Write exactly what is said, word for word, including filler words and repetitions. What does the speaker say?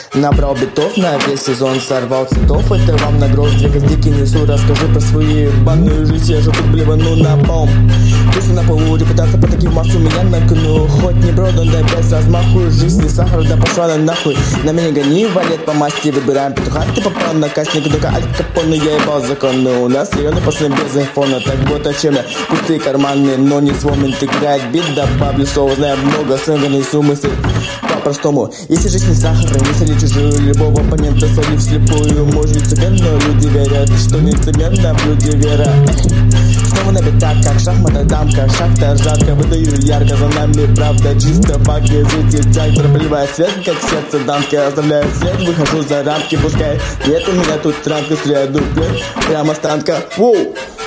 Набрал битов, на весь сезон сорвал цветов. Это вам на гроз, две гвоздики несу. Расскажи про свою банную жизнь, я же тут блевану на бом. Тусы на полу, репутация по таким массу меня на кону. Хоть не продан, да без размаху. Жизнь не сахар, да пошла на нахуй. На меня гони, валет по масти. Выбираем петуха, ты попал на кастинг. Только Аль Капоне, я ебал законы. У нас районы после без айфона. Так вот о чем я, пустые карманы. Но не свой мент играет бит, добавлю соус. Знаю много, сыгранный мысль по-простому. Если жизнь не сахар, не соли чужую. Любого оппонента соли вслепую. Может лицемерно, люди верят, что лицемерно в люди вера. Снова на битах, как шахмата дамка. Шахта жарко, выдаю ярко, за нами правда. Чисто факт, язык тяг, проливает свет, как сердце дамки. Оставляю след, выхожу за рамки, пускай. Нет у меня тут транка, среду, прямо с танка. Воу!